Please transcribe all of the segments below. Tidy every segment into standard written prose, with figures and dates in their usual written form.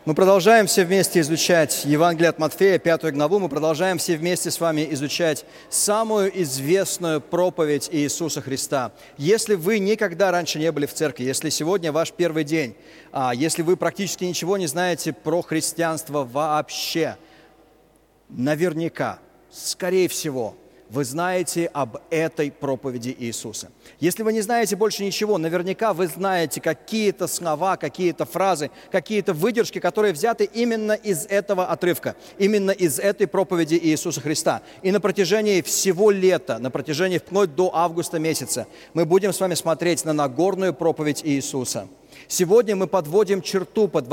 Мы продолжаем все вместе изучать Евангелие от Матфея, 5 главу. Мы продолжаем все вместе с вами изучать самую известную проповедь Иисуса Христа. Если вы никогда раньше не были в церкви, если сегодня ваш первый день, если вы практически ничего не знаете про христианство вообще, наверняка, скорее всего, вы знаете об этой проповеди Иисуса. Если вы не знаете больше ничего, наверняка вы знаете какие-то слова, какие-то фразы, какие-то выдержки, которые взяты именно из этого отрывка, именно из этой проповеди Иисуса Христа. И на протяжении всего лета, на протяжении вплоть до августа месяца, мы будем с вами смотреть на Нагорную проповедь Иисуса. Сегодня мы подводим черту под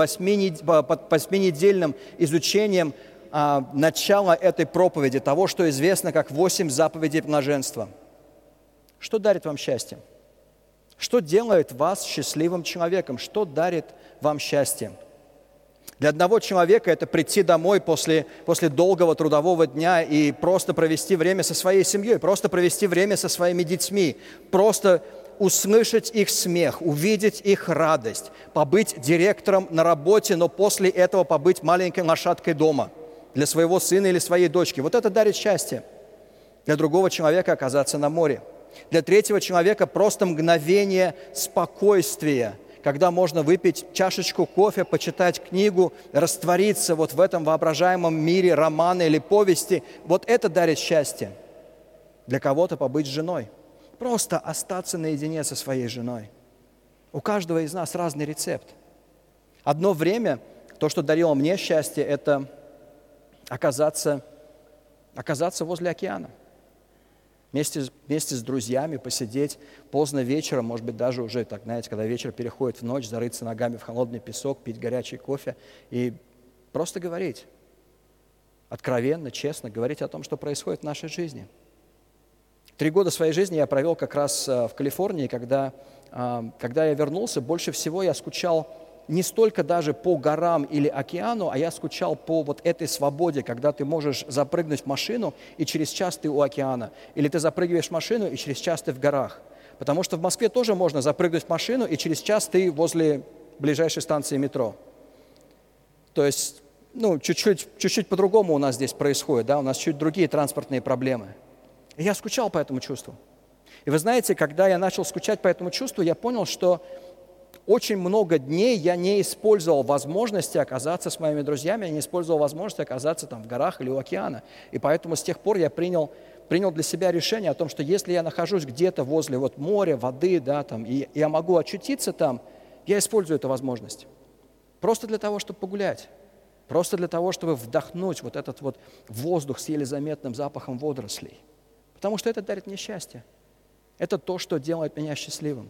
8-недельным изучением начало этой проповеди, того, что известно как 8 заповедей блаженства. Что дарит вам счастье? Что делает вас счастливым человеком? Что дарит вам счастье? Для одного человека это прийти домой после долгого трудового дня и просто провести время со своей семьей, просто провести время со своими детьми, просто услышать их смех, увидеть их радость, побыть директором на работе, но после этого побыть маленькой лошадкой дома для своего сына или своей дочки. Вот это дарит счастье. Для другого человека оказаться на море. Для третьего человека просто мгновение спокойствия, когда можно выпить чашечку кофе, почитать книгу, раствориться вот в этом воображаемом мире романа или повести. Вот это дарит счастье. Для кого-то побыть с женой. Просто остаться наедине со своей женой. У каждого из нас разный рецепт. Одно время то, что дарило мне счастье, это оказаться возле океана. Вместе с друзьями посидеть поздно вечером, может быть, даже уже, так, знаете, когда вечер переходит в ночь, зарыться ногами в холодный песок, пить горячий кофе и просто говорить, откровенно, честно, говорить о том, что происходит в нашей жизни. 3 года своей жизни я провел как раз в Калифорнии, когда я вернулся, больше всего я скучал не столько даже по горам или океану, а я скучал по вот этой свободе, когда ты можешь запрыгнуть в машину, и через час ты у океана. Или ты запрыгиваешь в машину, и через час ты в горах. Потому что в Москве тоже можно запрыгнуть в машину, и через час ты возле ближайшей станции метро. То есть, чуть-чуть по-другому у нас здесь происходит, да? У нас чуть другие транспортные проблемы. И я скучал по этому чувству. И вы знаете, когда я начал скучать по этому чувству, я понял, что очень много дней я не использовал возможности оказаться с моими друзьями, я не использовал возможности оказаться там в горах или у океана. И поэтому с тех пор я принял для себя решение о том, что если я нахожусь где-то возле моря, воды, да, там, и я могу очутиться там, я использую эту возможность. Просто для того, чтобы погулять. Просто для того, чтобы вдохнуть вот этот вот воздух с еле заметным запахом водорослей. Потому что это дарит мне счастье. Это то, что делает меня счастливым.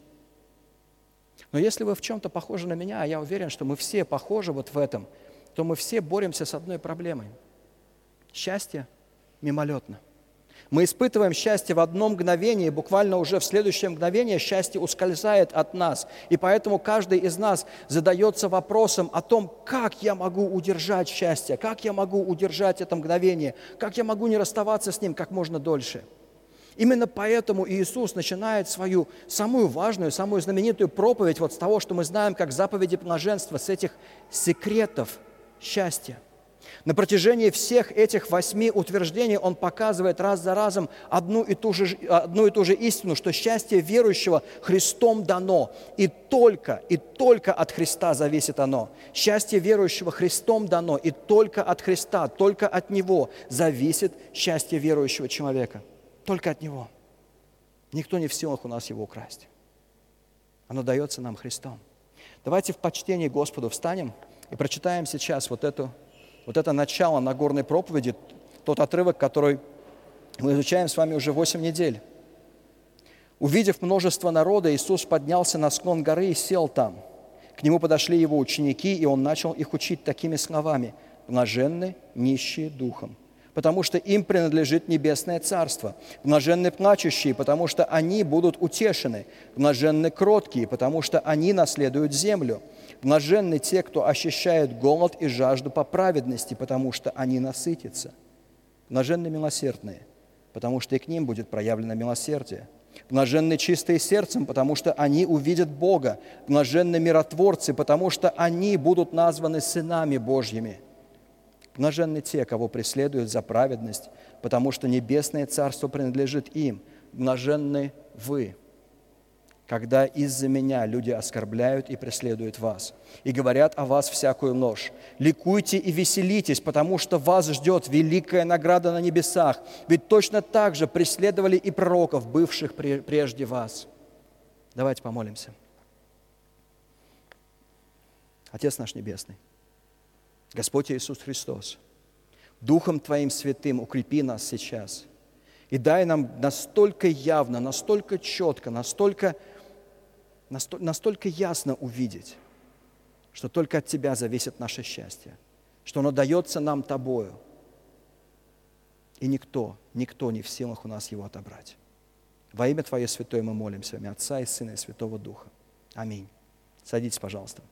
Но если вы в чем-то похожи на меня, а я уверен, что мы все похожи вот в этом, то мы все боремся с одной проблемой. Счастье мимолетно. Мы испытываем счастье в одно мгновение, и буквально уже в следующее мгновение счастье ускользает от нас. И поэтому каждый из нас задается вопросом о том, как я могу удержать счастье, как я могу удержать это мгновение, как я могу не расставаться с ним как можно дольше. Именно поэтому Иисус начинает свою самую важную, самую знаменитую проповедь вот с того, что мы знаем как заповеди блаженства, с этих секретов счастья. На протяжении всех этих 8 утверждений Он показывает раз за разом одну и ту же истину, что счастье верующего Христом дано, и только от Христа зависит оно. Счастье верующего Христом дано, и только от Христа, только от Него зависит счастье верующего человека. Только от Него. Никто не в силах у нас его украсть. Оно дается нам Христом. Давайте в почтении Господу встанем и прочитаем сейчас вот это начало Нагорной проповеди, тот отрывок, который мы изучаем с вами уже 8 недель. «Увидев множество народа, Иисус поднялся на склон горы и сел там. К Нему подошли Его ученики, и Он начал их учить такими словами: „Блаженны нищие духом, потому что им принадлежит небесное царство. Блаженны плачущие, потому что они будут утешены. Блаженны кроткие, потому что они наследуют землю. Блаженны те, кто ощущает голод и жажду по праведности, потому что они насытятся. Блаженны милосердные, потому что и к ним будет проявлено милосердие. Блаженны чистые сердцем, потому что они увидят Бога. Блаженны миротворцы, потому что они будут названы сынами Божьими. Блаженны те, кого преследуют за праведность, потому что небесное царство принадлежит им. Блаженны вы, когда из-за меня люди оскорбляют и преследуют вас, и говорят о вас всякую ложь. Ликуйте и веселитесь, потому что вас ждет великая награда на небесах, ведь точно так же преследовали и пророков, бывших прежде вас. Давайте помолимся. Отец наш Небесный, Господь Иисус Христос, Духом Твоим Святым укрепи нас сейчас и дай нам настолько явно, настолько четко, настолько ясно увидеть, что только от Тебя зависит наше счастье, что оно дается нам Тобою, и никто не в силах у нас его отобрать. Во имя Твое Святое мы молимся, во имя Отца и Сына и Святого Духа. Аминь. Садитесь, пожалуйста.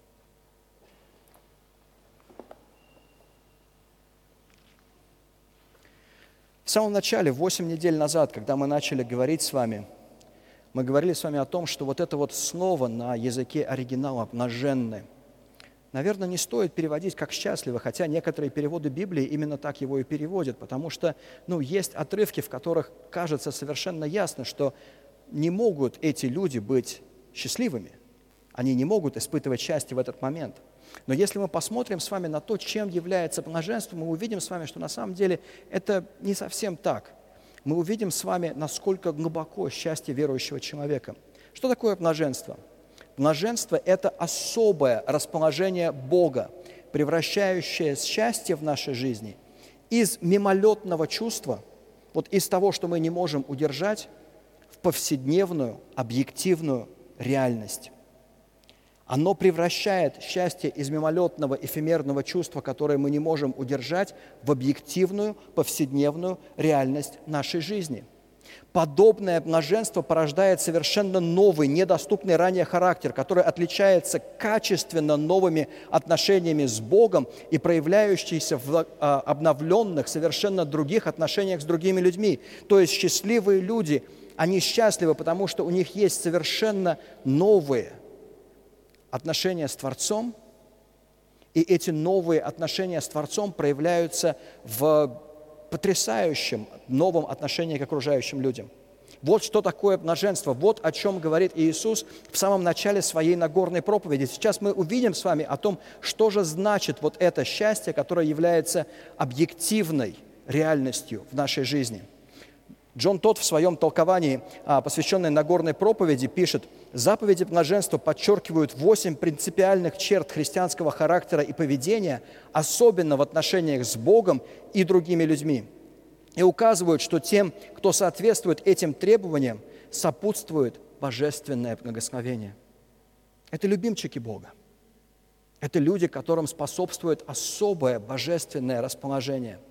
В самом начале, 8 недель назад, когда мы начали говорить с вами, мы говорили с вами о том, что вот это вот слово на языке оригинала «блаженны», наверное, не стоит переводить как «счастливы», хотя некоторые переводы Библии именно так его и переводят, потому что, есть отрывки, в которых кажется совершенно ясно, что не могут эти люди быть счастливыми, они не могут испытывать счастье в этот момент. Но если мы посмотрим с вами на то, чем является блаженство, мы увидим с вами, что на самом деле это не совсем так. Мы увидим с вами, насколько глубоко счастье верующего человека. Что такое блаженство? Блаженство – это особое расположение Бога, превращающее счастье в нашей жизни из мимолетного чувства, из того, что мы не можем удержать, в повседневную, объективную реальность. Оно превращает счастье из мимолетного, эфемерного чувства, которое мы не можем удержать, в объективную, повседневную реальность нашей жизни. Подобное блаженство порождает совершенно новый, недоступный ранее характер, который отличается качественно новыми отношениями с Богом и проявляющийся в обновленных, совершенно других отношениях с другими людьми. То есть счастливые люди, они счастливы, потому что у них есть совершенно новые отношения с Творцом, и эти новые отношения с Творцом проявляются в потрясающем новом отношении к окружающим людям. Вот что такое блаженство, вот о чем говорит Иисус в самом начале своей Нагорной проповеди. Сейчас мы увидим с вами о том, что же значит вот это счастье, которое является объективной реальностью в нашей жизни. Джон Тодд в своем толковании, посвященной Нагорной проповеди, пишет: «Заповеди блаженства подчеркивают 8 принципиальных черт христианского характера и поведения, особенно в отношениях с Богом и другими людьми, и указывают, что тем, кто соответствует этим требованиям, сопутствует божественное благословение». Это любимчики Бога. Это люди, которым способствует особое божественное расположение.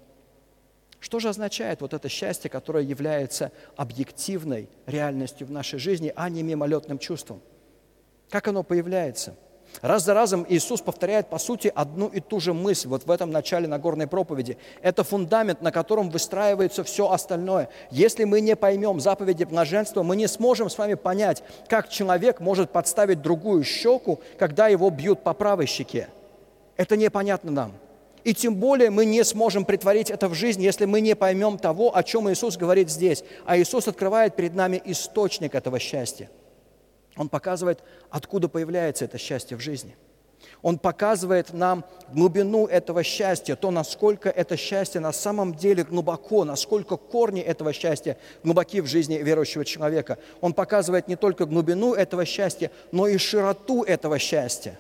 Что же означает вот это счастье, которое является объективной реальностью в нашей жизни, а не мимолетным чувством? Как оно появляется? Раз за разом Иисус повторяет, по сути, одну и ту же мысль вот в этом начале Нагорной проповеди. Это фундамент, на котором выстраивается все остальное. Если мы не поймем заповеди блаженства, мы не сможем с вами понять, как человек может подставить другую щеку, когда его бьют по правой щеке. Это непонятно нам. И тем более мы не сможем претворить это в жизнь, если мы не поймем того, о чем Иисус говорит здесь. А Иисус открывает перед нами источник этого счастья. Он показывает, откуда появляется это счастье в жизни. Он показывает нам глубину этого счастья, то, насколько это счастье на самом деле глубоко, насколько корни этого счастья глубоки в жизни верующего человека. Он показывает не только глубину этого счастья, но и широту этого счастья.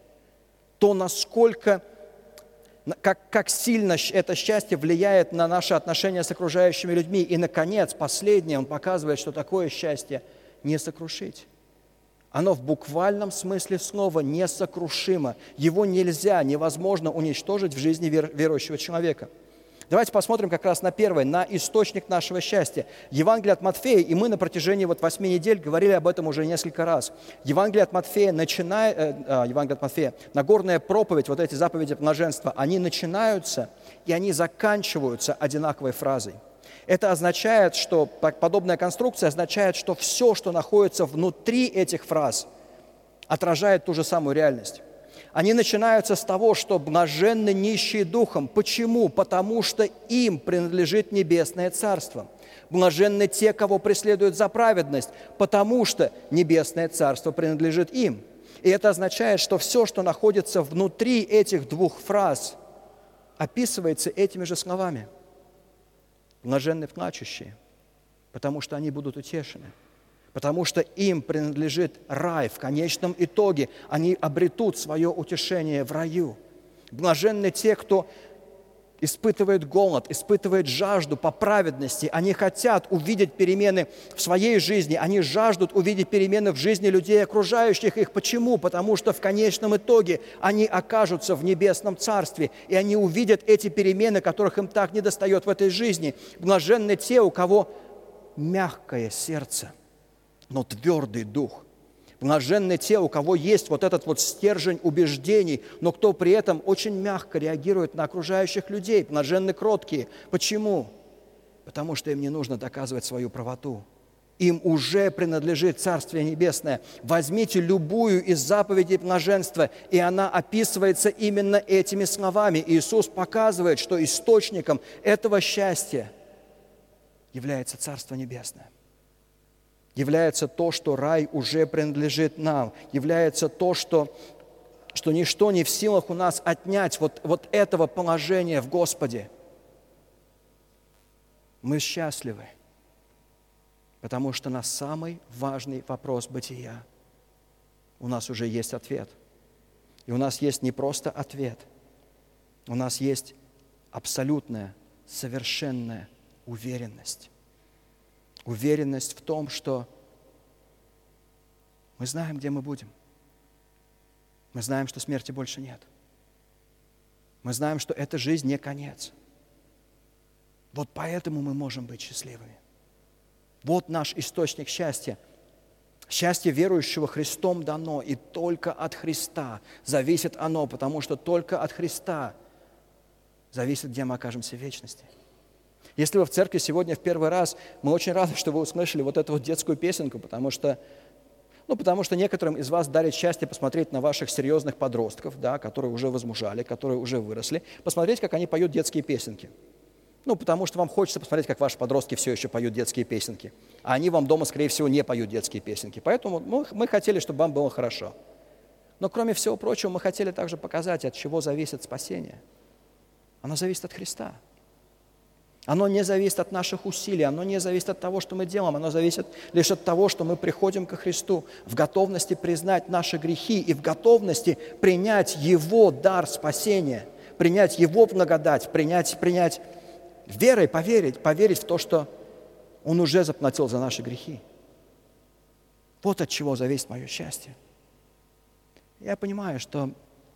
То, насколько... Как сильно это счастье влияет на наши отношения с окружающими людьми. И, наконец, последнее, он показывает, что такое счастье не сокрушить. Оно в буквальном смысле слова несокрушимо. Его невозможно уничтожить в жизни верующего человека. Давайте посмотрим как раз на первое, на источник нашего счастья. Евангелие от Матфея, и мы на протяжении 8 недель говорили об этом уже несколько раз. Евангелие от Матфея, Нагорная проповедь, вот эти заповеди блаженства, они начинаются и они заканчиваются одинаковой фразой. Это означает, что подобная конструкция означает, что все, что находится внутри этих фраз, отражает ту же самую реальность. Они начинаются с того, что блаженны нищие духом. Почему? Потому что им принадлежит небесное царство. Блаженны те, кого преследуют за праведность, потому что небесное царство принадлежит им. И это означает, что все, что находится внутри этих двух фраз, описывается этими же словами. Блаженны плачущие, потому что они будут утешены. Потому что им принадлежит рай. В конечном итоге они обретут свое утешение в раю. Блаженны те, кто испытывает голод, испытывает жажду по праведности. Они хотят увидеть перемены в своей жизни. Они жаждут увидеть перемены в жизни людей, окружающих их. Почему? Потому что в конечном итоге они окажутся в небесном царстве, и они увидят эти перемены, которых им так недостает в этой жизни. Блаженны те, у кого мягкое сердце, но твердый дух. Блаженны те, у кого есть вот этот вот стержень убеждений, но кто при этом очень мягко реагирует на окружающих людей. Блаженны кроткие. Почему? Потому что им не нужно доказывать свою правоту. Им уже принадлежит Царствие Небесное. Возьмите любую из заповедей блаженства, и она описывается именно этими словами. Иисус показывает, что источником этого счастья является Царство Небесное. Является то, что рай уже принадлежит нам, является то, что ничто не в силах у нас отнять вот этого положения в Господе. Мы счастливы, потому что на самый важный вопрос бытия у нас уже есть ответ. И у нас есть не просто ответ, у нас есть абсолютная, совершенная уверенность. Уверенность в том, что мы знаем, где мы будем. Мы знаем, что смерти больше нет. Мы знаем, что эта жизнь не конец. Вот поэтому мы можем быть счастливыми. Вот наш источник счастья. Счастье верующего Христом дано, и только от Христа зависит оно, потому что только от Христа зависит, где мы окажемся в вечности. Если вы в церкви сегодня в первый раз, мы очень рады, что вы услышали вот эту вот детскую песенку, потому что некоторым из вас дарит счастье посмотреть на ваших серьезных подростков, да, которые уже возмужали, которые уже выросли, посмотреть, как они поют детские песенки. Потому что вам хочется посмотреть, как ваши подростки все еще поют детские песенки, а они вам дома, скорее всего, не поют детские песенки. Поэтому мы хотели, чтобы вам было хорошо. Но кроме всего прочего, мы хотели также показать, от чего зависит спасение. Оно зависит от Христа. Оно не зависит от наших усилий, оно не зависит от того, что мы делаем, оно зависит лишь от того, что мы приходим ко Христу в готовности признать наши грехи и в готовности принять Его дар спасения, принять Его благодать, принять верой, поверить в то, что Он уже заплатил за наши грехи. Вот от чего зависит мое счастье. Я понимаю, что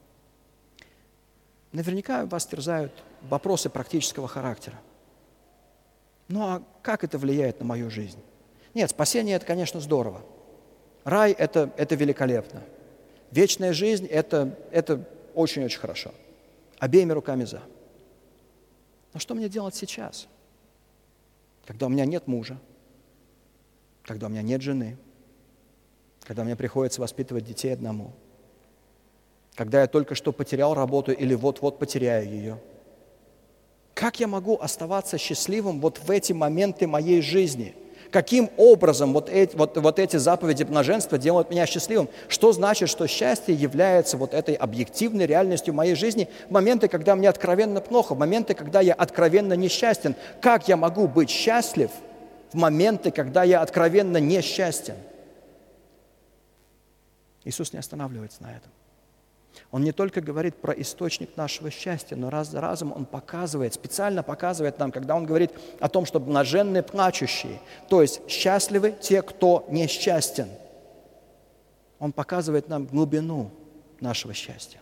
наверняка вас терзают вопросы практического характера. Ну а как это влияет на мою жизнь? Нет, спасение – это, конечно, здорово. Рай – это великолепно. Вечная жизнь – это очень-очень хорошо. Обеими руками за. Но что мне делать сейчас? Когда у меня нет мужа, когда у меня нет жены, когда мне приходится воспитывать детей одному, когда я только что потерял работу или вот-вот потеряю ее. Как я могу оставаться счастливым вот в эти моменты моей жизни? Каким образом вот эти заповеди блаженства делают меня счастливым? Что значит, что счастье является вот этой объективной реальностью моей жизни в моменты, когда мне откровенно плохо, в моменты, когда я откровенно несчастен? Как я могу быть счастлив в моменты, когда я откровенно несчастен? Иисус не останавливается на этом. Он не только говорит про источник нашего счастья, но раз за разом Он специально показывает нам, когда Он говорит о том, что блаженны плачущие, то есть счастливы те, кто несчастен. Он показывает нам глубину нашего счастья.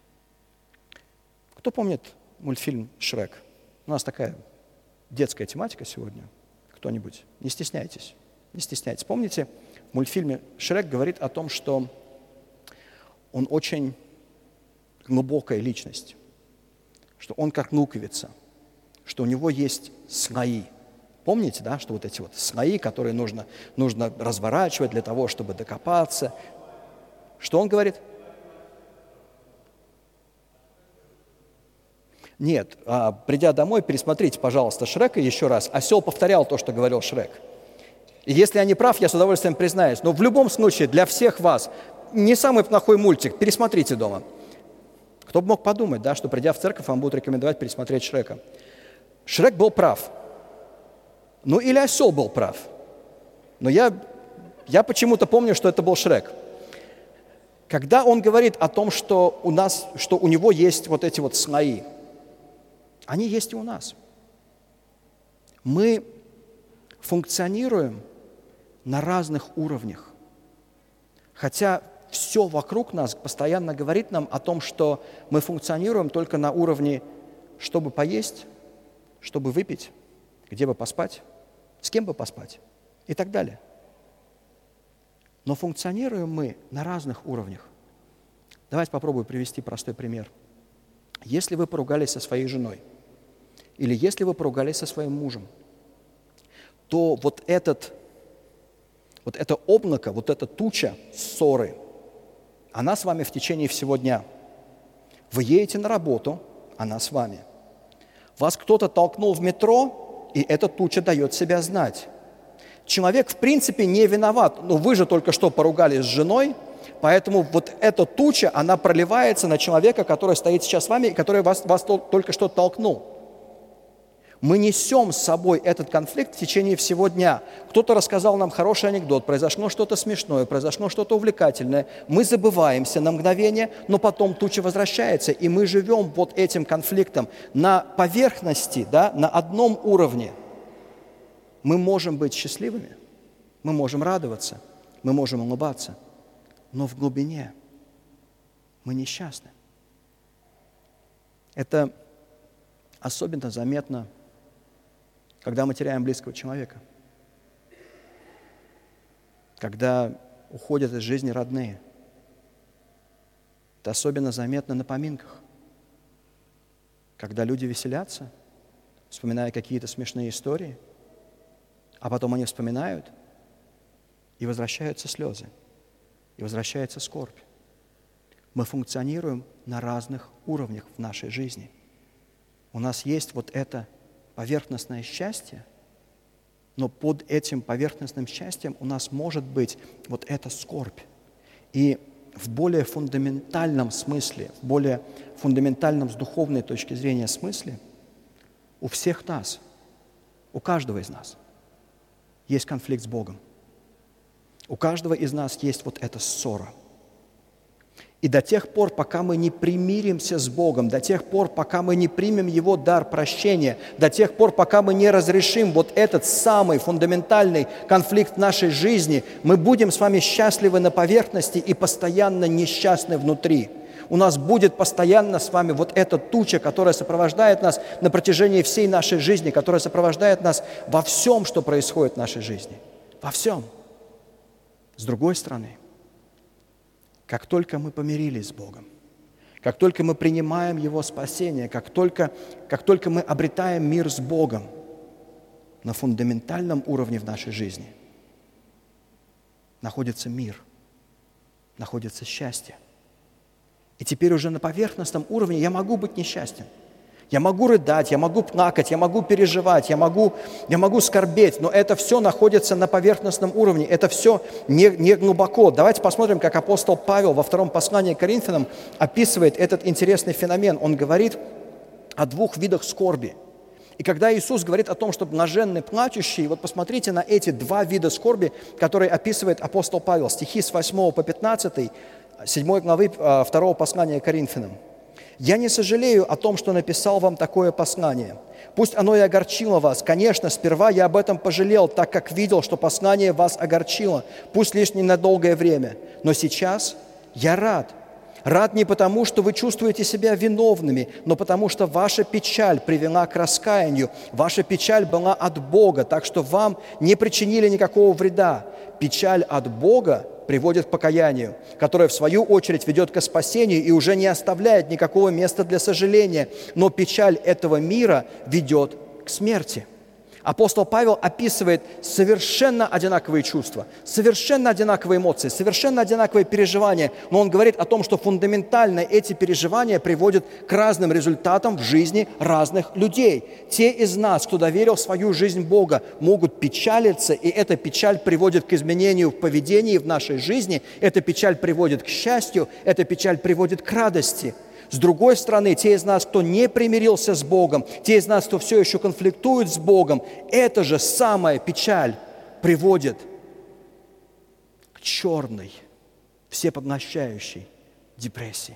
Кто помнит мультфильм «Шрек»? У нас такая детская тематика сегодня. Кто-нибудь? Не стесняйтесь. Не стесняйтесь. Помните, в мультфильме «Шрек» говорит о том, что он очень глубокая личность, что он как луковица, что у него есть слои, Помните, да, что вот эти вот слои, которые нужно разворачивать для того, чтобы докопаться. Что он говорит? Нет, придя домой, пересмотрите, пожалуйста, Шрека еще раз. Осел повторял то, что говорил Шрек. И если я не прав, я с удовольствием признаюсь. Но в любом случае, для всех вас, не самый плохой мультик, пересмотрите дома. Кто бы мог подумать, да, что придя в церковь, вам будут рекомендовать пересмотреть Шрека. Шрек был прав. Ну или осел был прав. Но я почему-то помню, что это был Шрек. Когда он говорит о том, что у него есть вот эти вот слои, они есть и у нас. Мы функционируем на разных уровнях. Хотя все вокруг нас постоянно говорит нам о том, что мы функционируем только на уровне, чтобы поесть, чтобы выпить, где бы поспать, с кем бы поспать и так далее. Но функционируем мы на разных уровнях. Давайте попробую привести простой пример. Если вы поругались со своей женой, или если вы поругались со своим мужем, то вот это облако, вот эта туча ссоры, она с вами в течение всего дня. Вы едете на работу, она с вами. Вас кто-то толкнул в метро, и эта туча дает себя знать. Человек, в принципе, не виноват, но вы же только что поругались с женой, поэтому вот эта туча, она проливается на человека, который стоит сейчас с вами, и который вас только что толкнул. Мы несем с собой этот конфликт в течение всего дня. Кто-то рассказал нам хороший анекдот, произошло что-то смешное, произошло что-то увлекательное. Мы забываемся на мгновение, но потом туча возвращается, и мы живем вот этим конфликтом на поверхности, да, на одном уровне. Мы можем быть счастливыми, мы можем радоваться, мы можем улыбаться, но в глубине мы несчастны. Это особенно заметно, когда мы теряем близкого человека, когда уходят из жизни родные. Это особенно заметно на поминках, когда люди веселятся, вспоминая какие-то смешные истории, а потом они вспоминают, и возвращаются слезы, и возвращается скорбь. Мы функционируем на разных уровнях в нашей жизни. У нас есть вот это поверхностное счастье, но под этим поверхностным счастьем у нас может быть вот эта скорбь. И в более фундаментальном смысле, в более фундаментальном с духовной точки зрения смысле, у всех нас, у каждого из нас есть конфликт с Богом. У каждого из нас есть вот эта ссора. И до тех пор, пока мы не примиримся с Богом, до тех пор, пока мы не примем Его дар прощения, до тех пор, пока мы не разрешим вот этот самый фундаментальный конфликт в нашей жизни, мы будем с вами счастливы на поверхности и постоянно несчастны внутри. У нас будет постоянно с вами вот эта туча, которая сопровождает нас на протяжении всей нашей жизни, которая сопровождает нас во всем, что происходит в нашей жизни. Во всем. С другой стороны, как только мы помирились с Богом, как только мы принимаем Его спасение, как только мы обретаем мир с Богом на фундаментальном уровне в нашей жизни, находится мир, находится счастье. И теперь уже на поверхностном уровне я могу быть несчастен. Я могу рыдать, я могу плакать, я могу переживать, я могу скорбеть, но это все находится на поверхностном уровне, это все не глубоко. Давайте посмотрим, как апостол Павел во втором послании к Коринфянам описывает этот интересный феномен. Он говорит о двух видах скорби. И когда Иисус говорит о том, что блаженны плачущие, вот посмотрите на эти два вида скорби, которые описывает апостол Павел. Стихи с 8 по 15, 7 главы 2 послания к Коринфянам. «Я не сожалею о том, что написал вам такое послание. Пусть оно и огорчило вас. Конечно, сперва я об этом пожалел, так как видел, что послание вас огорчило, пусть лишь ненадолгое время. Но сейчас я рад. Рад не потому, что вы чувствуете себя виновными, но потому, что ваша печаль привела к раскаянию. Ваша печаль была от Бога, так что вам не причинили никакого вреда. Печаль от Бога приводит к покаянию, которое, в свою очередь, ведет к спасению и уже не оставляет никакого места для сожаления. Но печаль этого мира ведет к смерти. Апостол Павел описывает совершенно одинаковые чувства, совершенно одинаковые эмоции, совершенно одинаковые переживания, но он говорит о том, что фундаментально эти переживания приводят к разным результатам в жизни разных людей. Те из нас, кто доверил свою жизнь Богу, могут печалиться, и эта печаль приводит к изменению в поведении в нашей жизни, эта печаль приводит к счастью, эта печаль приводит к радости. С другой стороны, те из нас, кто не примирился с Богом, те из нас, кто все еще конфликтует с Богом, эта же самая печаль приводит к черной, всепоглощающей депрессии.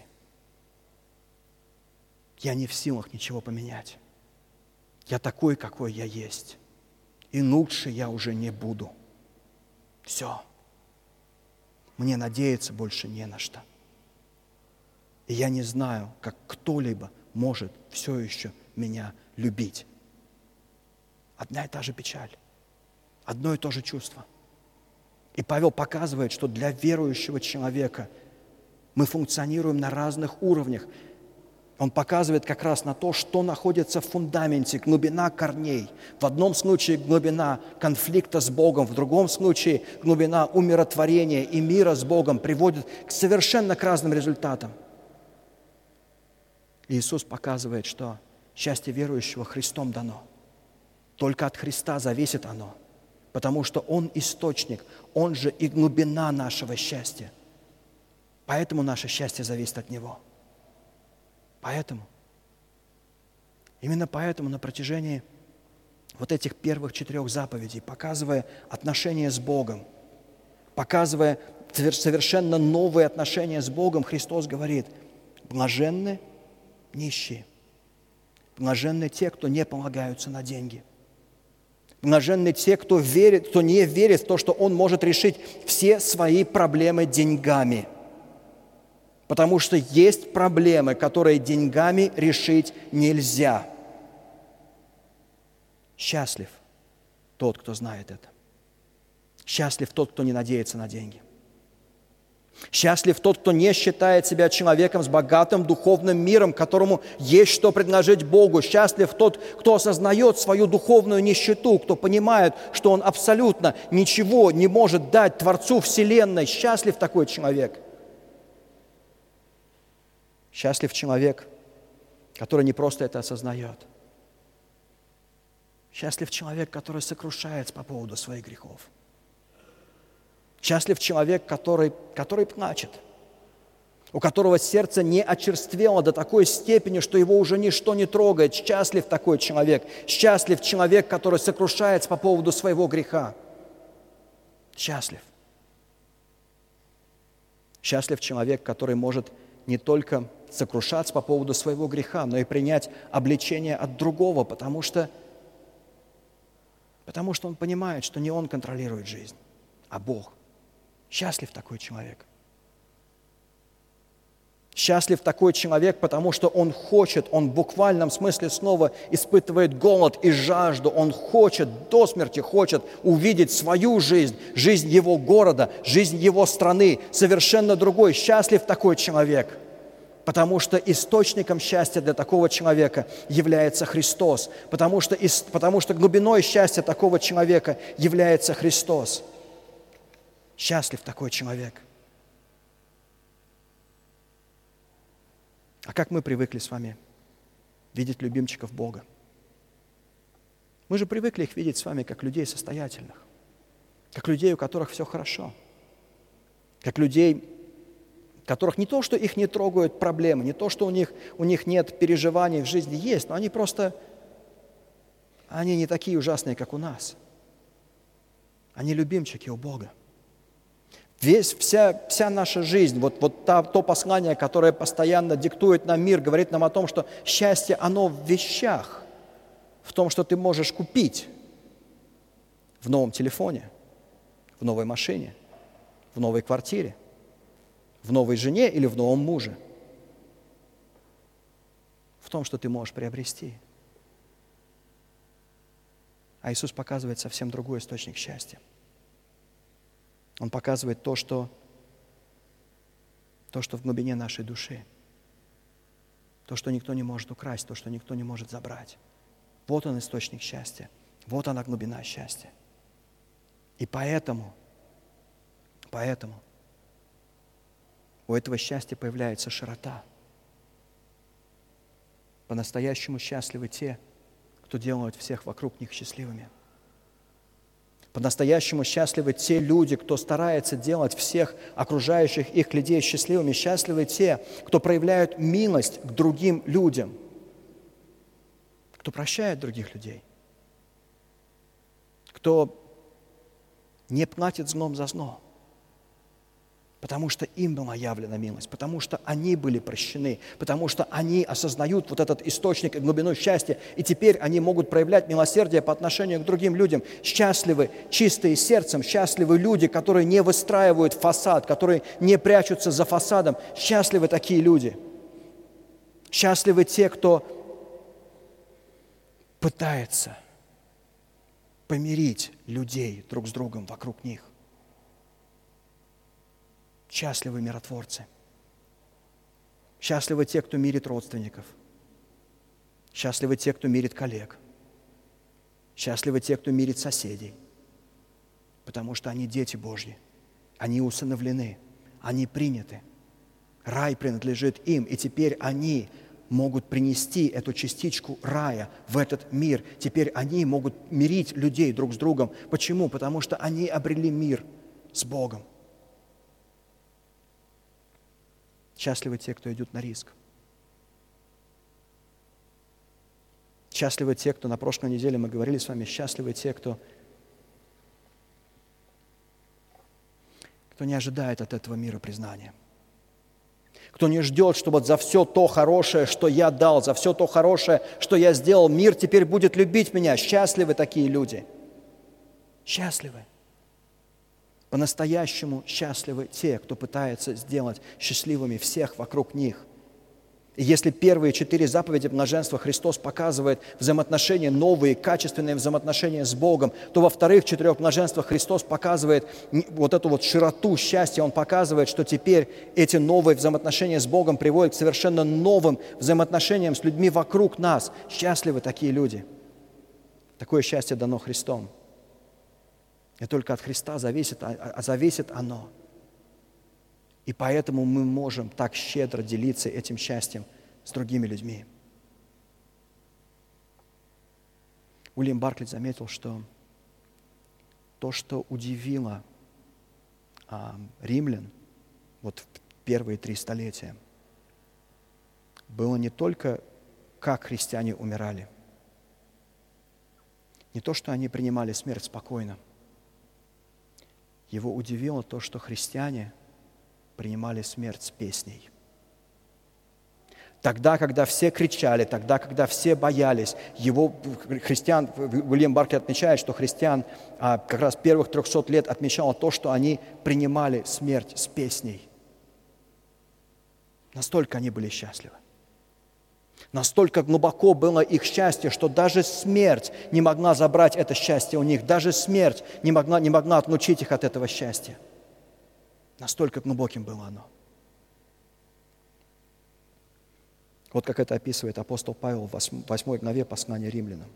Я не в силах ничего поменять. Я такой, какой я есть. И лучше я уже не буду. Все. Мне надеяться больше не на что. И я не знаю, как кто-либо может все еще меня любить. Одна и та же печаль, одно и то же чувство. И Павел показывает, что для верующего человека мы функционируем на разных уровнях. Он показывает как раз на то, что находится в фундаменте, глубина корней. В одном случае глубина конфликта с Богом, в другом случае глубина умиротворения и мира с Богом приводит совершенно к разным результатам. Иисус показывает, что счастье верующего Христом дано. Только от Христа зависит оно, потому что Он источник, Он же и глубина нашего счастья. Поэтому наше счастье зависит от Него. Именно поэтому на протяжении вот этих первых 4 заповедей, показывая отношения с Богом, показывая совершенно новые отношения с Богом, Христос говорит: блаженны нищие, блаженны те, кто не полагаются на деньги, блаженны те, кто не верит в то, что он может решить все свои проблемы деньгами. Потому что есть проблемы, которые деньгами решить нельзя. Счастлив тот, кто знает это. Счастлив тот, кто не надеется на деньги. Счастлив тот, кто не считает себя человеком с богатым духовным миром, которому есть что предложить Богу. Счастлив тот, кто осознает свою духовную нищету, кто понимает, что он абсолютно ничего не может дать Творцу Вселенной. Счастлив такой человек. Счастлив человек, который не просто это осознает. Счастлив человек, который сокрушается по поводу своих грехов. Счастлив человек, который плачет, у которого сердце не очерствело до такой степени, что его уже ничто не трогает. Счастлив такой человек. Счастлив человек, который сокрушается по поводу своего греха. Счастлив. Счастлив человек, который может не только сокрушаться по поводу своего греха, но и принять обличение от другого, потому что он понимает, что не он контролирует жизнь, а Бог. Счастлив такой человек. Счастлив такой человек, потому что он в буквальном смысле слова испытывает голод и жажду. Он до смерти хочет увидеть свою жизнь, жизнь его города, жизнь его страны, совершенно другой. Счастлив такой человек, потому что источником счастья для такого человека является Христос, потому что глубиной счастья такого человека является Христос. Счастлив такой человек. А как мы привыкли с вами видеть любимчиков Бога? Мы же привыкли их видеть с вами как людей состоятельных, как людей, у которых все хорошо, как людей, которых не то, что их не трогают проблемы, не то, что у них нет переживаний в жизни, есть, но они не такие ужасные, как у нас. Они любимчики у Бога. Вся наша жизнь, то послание, которое постоянно диктует нам мир, говорит нам о том, что счастье, оно в вещах, в том, что ты можешь купить в новом телефоне, в новой машине, в новой квартире, в новой жене или в новом муже. В том, что ты можешь приобрести. А Иисус показывает совсем другой источник счастья. Он показывает то, что в глубине нашей души, то, что никто не может украсть, то, что никто не может забрать. Вот он, источник счастья. Вот она глубина счастья. И поэтому у этого счастья появляется широта. По-настоящему счастливы те, кто делают всех вокруг них счастливыми. По-настоящему счастливы те люди, кто старается делать всех окружающих их людей счастливыми. Счастливы те, кто проявляют милость к другим людям, кто прощает других людей, кто не платит злом за зло, потому что им была явлена милость, потому что они были прощены, потому что они осознают вот этот источник и глубину счастья, и теперь они могут проявлять милосердие по отношению к другим людям. Счастливы чистые сердцем, счастливы люди, которые не выстраивают фасад, которые не прячутся за фасадом. Счастливы такие люди. Счастливы те, кто пытается помирить людей друг с другом вокруг них. Счастливы миротворцы. Счастливы те, кто мирит родственников. Счастливы те, кто мирит коллег. Счастливы те, кто мирит соседей. Потому что они дети Божьи. Они усыновлены. Они приняты. Рай принадлежит им. И теперь они могут принести эту частичку рая в этот мир. Теперь они могут мирить людей друг с другом. Почему? Потому что они обрели мир с Богом. Счастливы те, кто идет на риск. Счастливы те, кто на прошлой неделе мы говорили с вами, счастливы те, кто не ожидает от этого мира признания. Кто не ждет, что вот за все то хорошее, что я дал, за все то хорошее, что я сделал, мир теперь будет любить меня. Счастливы такие люди. Счастливы. По-настоящему счастливы те, кто пытается сделать счастливыми всех вокруг них. И если первые 4 заповеди блаженства Христос показывает взаимоотношения новые, качественные взаимоотношения с Богом, то во вторых 4 блаженствах Христос показывает вот эту вот широту счастья. Он показывает, что теперь эти новые взаимоотношения с Богом приводят к совершенно новым взаимоотношениям с людьми вокруг нас. Счастливы такие люди. Такое счастье дано Христом. И только от Христа зависит оно. И поэтому мы можем так щедро делиться этим счастьем с другими людьми. Уильям Барклey заметил, что то, что удивило римлян вот в первые 3 столетия, было не только, как христиане умирали, не то, что они принимали смерть спокойно. Его удивило то, что христиане принимали смерть с песней. Тогда, когда все кричали, тогда, когда все боялись, Уильям Барклey отмечает, что христиан как раз первых 300 лет отмечало то, что они принимали смерть с песней. Настолько они были счастливы. Настолько глубоко было их счастье, что даже смерть не могла забрать это счастье у них, даже смерть не могла отлучить их от этого счастья. Настолько глубоким было оно. Вот как это описывает апостол Павел в 8 главе послания Римлянам.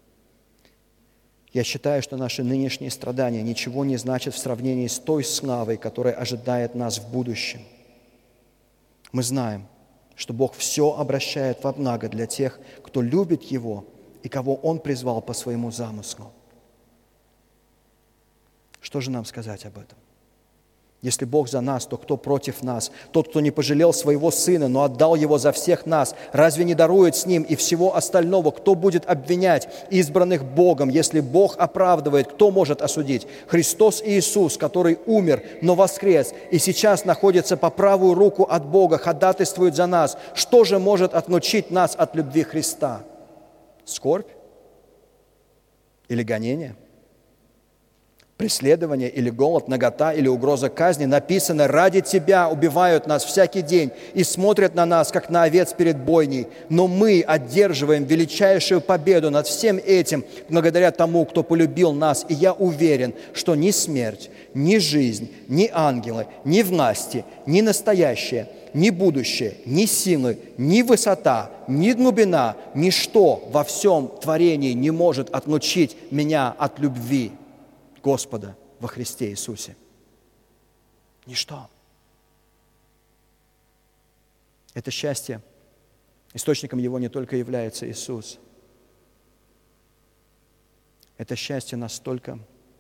«Я считаю, что наши нынешние страдания ничего не значат в сравнении с той славой, которая ожидает нас в будущем. Мы знаем, что Бог все обращает во благо для тех, кто любит Его и кого Он призвал по своему замыслу». Что же нам сказать об этом? Если Бог за нас, то кто против нас? Тот, кто не пожалел своего Сына, но отдал Его за всех нас, разве не дарует с Ним и всего остального? Кто будет обвинять избранных Богом? Если Бог оправдывает, кто может осудить? Христос Иисус, который умер, но воскрес, и сейчас находится по правую руку от Бога, ходатайствует за нас. Что же может отлучить нас от любви Христа? Скорбь? Или гонение? Преследование или голод, нагота или угроза казни? Написано: ради Тебя убивают нас всякий день и смотрят на нас, как на овец перед бойней. Но мы одерживаем величайшую победу над всем этим благодаря тому, кто полюбил нас. И я уверен, что ни смерть, ни жизнь, ни ангелы, ни власти, ни настоящее, ни будущее, ни силы, ни высота, ни глубина, ничто во всем творении не может отлучить меня от любви Господа во Христе Иисусе. Ничто. Это счастье, источником его не только является Иисус. Это счастье настолько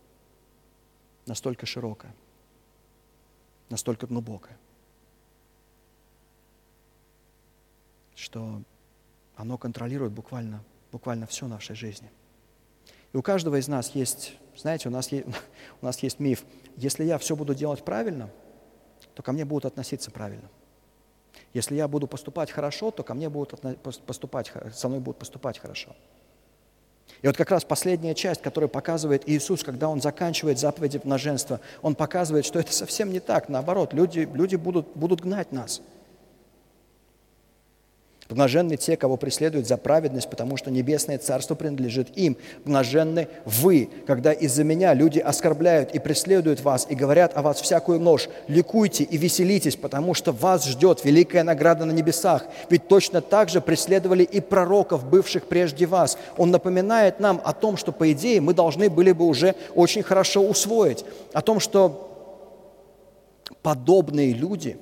широкое, настолько глубокое, что оно контролирует буквально все в нашей жизни. И у каждого из нас есть, знаете, у нас есть миф. Если я все буду делать правильно, то ко мне будут относиться правильно. Если я буду поступать хорошо, то со мной будут поступать хорошо. И вот как раз последняя часть, которую показывает Иисус, когда Он заканчивает заповеди блаженства, Он показывает, что это совсем не так. Наоборот, люди будут гнать нас. Блаженны те, кого преследуют за праведность, потому что небесное царство принадлежит им. Блаженны вы, когда из-за меня люди оскорбляют и преследуют вас, и говорят о вас всякую ложь. Ликуйте и веселитесь, потому что вас ждет великая награда на небесах. Ведь точно так же преследовали и пророков, бывших прежде вас. Он напоминает нам о том, что, по идее, мы должны были бы уже очень хорошо усвоить. О том, что подобные люди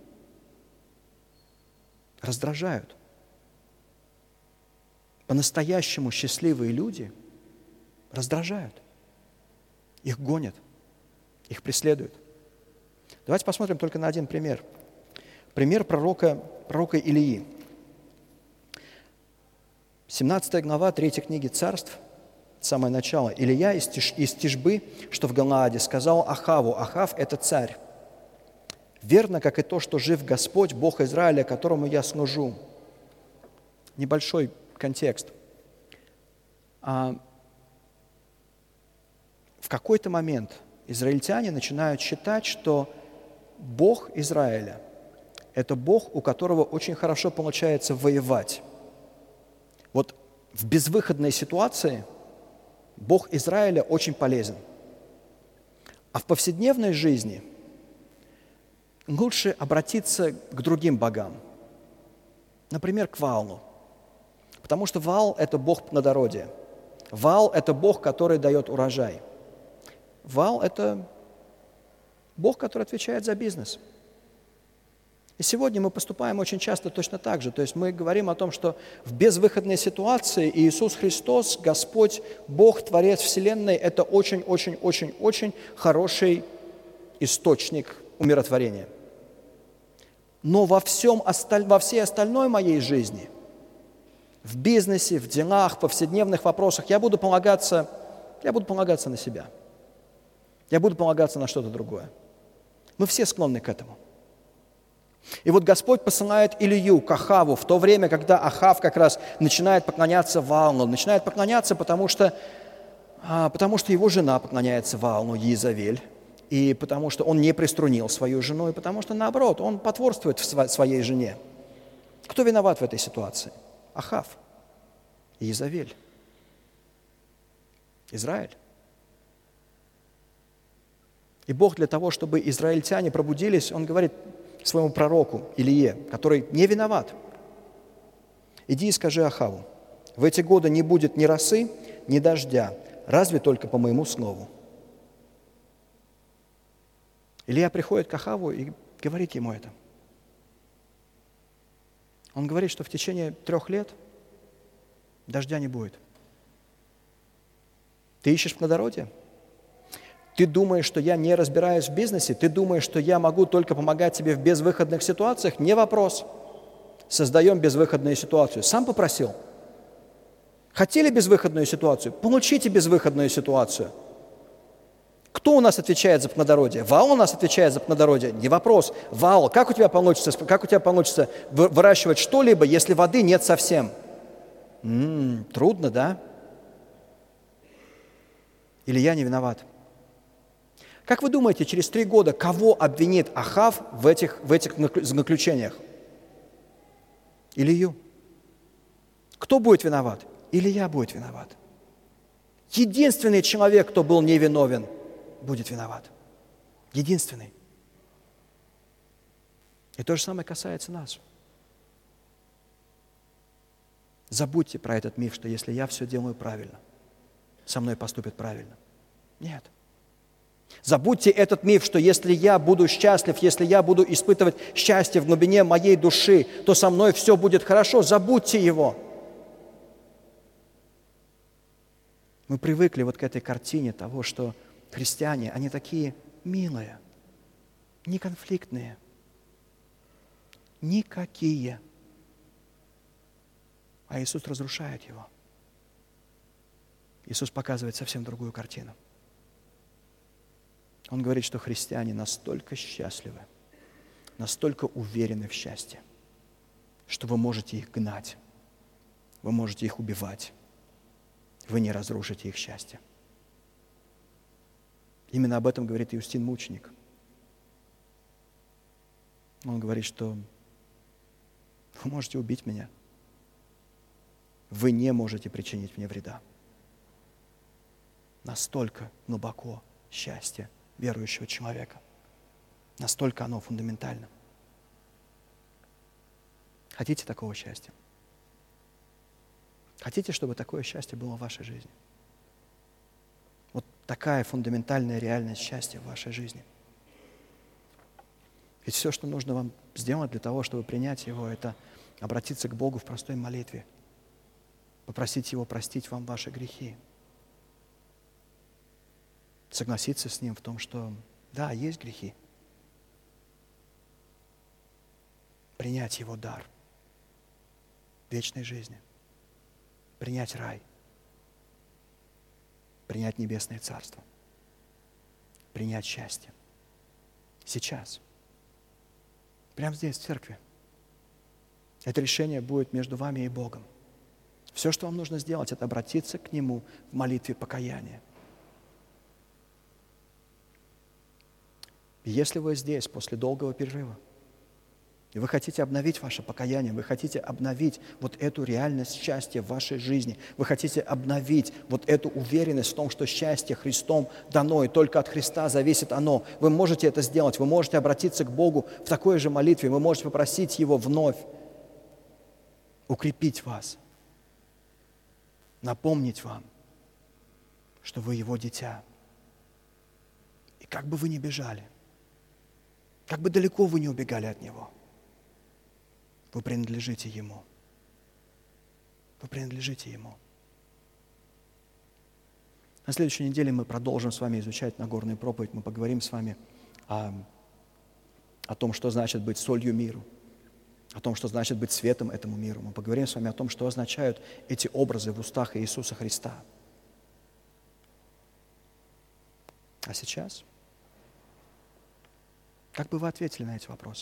раздражают. По-настоящему счастливые люди раздражают. Их гонят, их преследуют. Давайте посмотрим только на один пример. Пример пророка Илии. 17 глава 3 книги Царств, самое начало. Илия из Тишбы, что в Галааде, сказал Ахаву: Ахав – это царь. Верно, как и то, что жив Господь, Бог Израиля, которому я служу. Небольшой контекст. В какой-то момент израильтяне начинают считать, что Бог Израиля – это Бог, у которого очень хорошо получается воевать. Вот в безвыходной ситуации Бог Израиля очень полезен. А в повседневной жизни лучше обратиться к другим богам. Например, к Ваалу. Потому что Ваал – это бог плодородия. Ваал – это бог, который дает урожай. Ваал – это бог, который отвечает за бизнес. И сегодня мы поступаем очень часто точно так же. То есть мы говорим о том, что в безвыходной ситуации Иисус Христос, Господь, Бог, Творец Вселенной – это очень-очень-очень-очень хороший источник умиротворения. Но во всей остальной моей жизни – в бизнесе, в делах, в повседневных вопросах я буду полагаться на себя. Я буду полагаться на что-то другое. Мы все склонны к этому. И вот Господь посылает Илию к Ахаву в то время, когда Ахав как раз начинает поклоняться Ваалу. Начинает поклоняться, потому что его жена поклоняется Ваалу, Иезавель, и потому что он не приструнил свою жену, и потому что, наоборот, он потворствует своей жене. Кто виноват в этой ситуации? Ахав, Иезавель, Израиль. И Бог для того, чтобы израильтяне пробудились, Он говорит своему пророку Илие, который не виноват: иди и скажи Ахаву: в эти годы не будет ни росы, ни дождя, разве только по моему слову. Илия приходит к Ахаву и говорит ему это. Он говорит, что в течение 3 лет дождя не будет. Ты ищешь плодородие? Ты думаешь, что я не разбираюсь в бизнесе? Ты думаешь, что я могу только помогать тебе в безвыходных ситуациях? Не вопрос. Создаем безвыходную ситуацию. Сам попросил. Хотели безвыходную ситуацию? Получите безвыходную ситуацию. Кто у нас отвечает за плодородие? Ваал у нас отвечает за плодородие? Не вопрос. Ваал, как у тебя получится выращивать что-либо, если воды нет совсем? Трудно, да? Или я не виноват? Как вы думаете, через 3 года кого обвинит Ахав в этих заключениях? Илию. Кто будет виноват? Илия будет виноват. Единственный человек, кто был невиновен, будет виноват. Единственный. И то же самое касается нас. Забудьте про этот миф, что если я все делаю правильно, со мной поступят правильно. Нет. Забудьте этот миф, что если я буду счастлив, если я буду испытывать счастье в глубине моей души, то со мной все будет хорошо. Забудьте его. Мы привыкли вот к этой картине того, что христиане, они такие милые, неконфликтные, никакие. А Иисус разрушает его. Иисус показывает совсем другую картину. Он говорит, что христиане настолько счастливы, настолько уверены в счастье, что вы можете их гнать, вы можете их убивать, вы не разрушите их счастье. Именно об этом говорит Иустин Мученик. Он говорит, что вы можете убить меня, вы не можете причинить мне вреда. Настолько глубоко счастье верующего человека. Настолько оно фундаментально. Хотите такого счастья? Хотите, чтобы такое счастье было в вашей жизни? Вот такая фундаментальная реальность счастья в вашей жизни. Ведь все, что нужно вам сделать для того, чтобы принять его, это обратиться к Богу в простой молитве, попросить Его простить вам ваши грехи, согласиться с Ним в том, что да, есть грехи, принять Его дар вечной жизни, принять рай, принять небесное царство, принять счастье. Сейчас. Прямо здесь, в церкви. Это решение будет между вами и Богом. Все, что вам нужно сделать, это обратиться к Нему в молитве покаяния. И если вы здесь после долгого перерыва, и вы хотите обновить ваше покаяние, вы хотите обновить вот эту реальность счастья в вашей жизни, вы хотите обновить вот эту уверенность в том, что счастье Христом дано, и только от Христа зависит оно, вы можете это сделать, вы можете обратиться к Богу в такой же молитве, вы можете попросить Его вновь укрепить вас, напомнить вам, что вы Его дитя. И как бы вы ни бежали, как бы далеко вы не убегали от Него, вы принадлежите Ему. Вы принадлежите Ему. На следующей неделе мы продолжим с вами изучать Нагорную проповедь. Мы поговорим с вами о том, что значит быть солью миру, о том, что значит быть светом этому миру. Мы поговорим с вами о том, что означают эти образы в устах Иисуса Христа. А сейчас, как бы вы ответили на эти вопросы?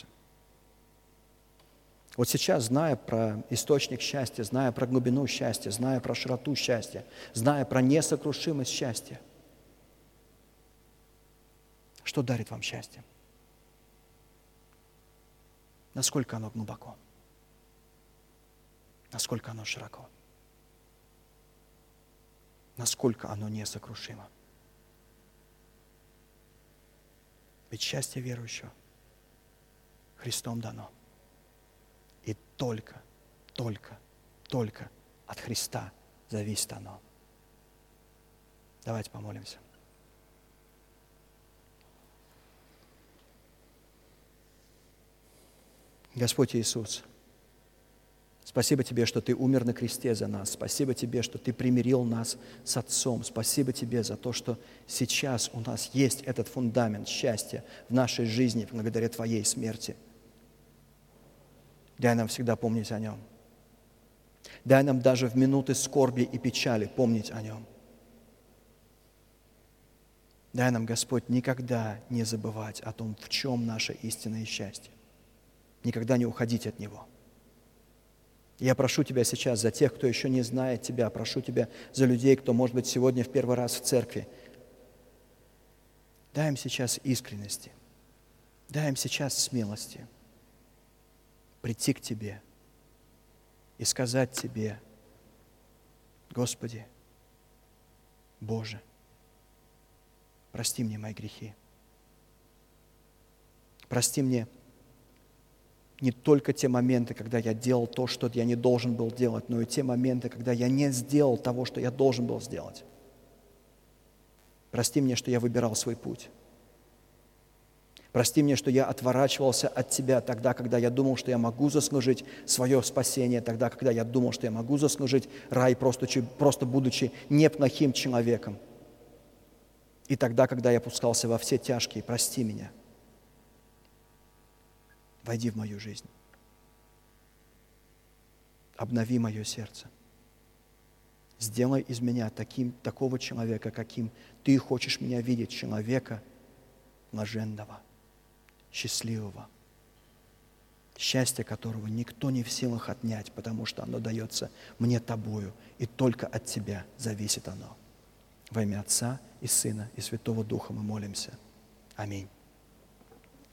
Вот сейчас, зная про источник счастья, зная про глубину счастья, зная про широту счастья, зная про несокрушимость счастья, что дарит вам счастье? Насколько оно глубоко? Насколько оно широко? Насколько оно несокрушимо? Ведь счастье верующего Христом дано. И только от Христа зависит оно. Давайте помолимся. Господь Иисус, спасибо Тебе, что Ты умер на кресте за нас. Спасибо Тебе, что Ты примирил нас с Отцом. Спасибо Тебе за то, что сейчас у нас есть этот фундамент счастья в нашей жизни благодаря Твоей смерти. Дай нам всегда помнить о Нем. Дай нам даже в минуты скорби и печали помнить о Нем. Дай нам, Господь, никогда не забывать о том, в чем наше истинное счастье. Никогда не уходить от Него. Я прошу Тебя сейчас за тех, кто еще не знает Тебя, прошу Тебя за людей, кто, может быть, сегодня в первый раз в церкви. Дай им сейчас искренности, дай им сейчас смелости прийти к Тебе и сказать Тебе: Господи, Боже, прости мне мои грехи. Прости мне Не только те моменты, когда я делал то, что я не должен был делать, но и те моменты, когда я не сделал того, что я должен был сделать. Прости мне, что я выбирал свой путь. Прости мне, что я отворачивался от Тебя тогда, когда я думал, что я могу заслужить свое спасение, тогда, когда я думал, что я могу заслужить рай, просто будучи неплохим человеком. И тогда, когда я пускался во все тяжкие, прости меня. Войди в мою жизнь. Обнови мое сердце. Сделай из меня такого человека, каким Ты хочешь меня видеть, человека блаженного, счастливого, счастье которого никто не в силах отнять, потому что оно дается мне Тобою, и только от Тебя зависит оно. Во имя Отца и Сына и Святого Духа мы молимся. Аминь.